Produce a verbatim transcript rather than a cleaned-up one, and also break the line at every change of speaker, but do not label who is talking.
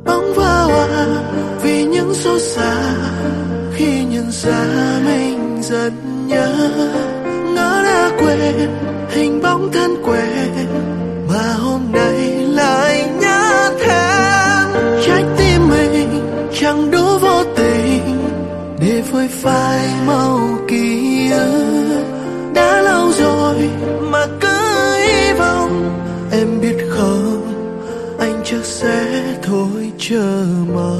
bóng vỡ hòa vì những xót xa khi nhận ra mình rất nhớ. Ngỡ đã quên hình bóng thân quen mà hôm nay lại nhớ thêm. Trái tim mình chẳng đủ vô tình để phơi phai màu ký ức. Đã lâu rồi mà cứ hy vọng em biết không, anh chắc sẽ thôi chờ mong.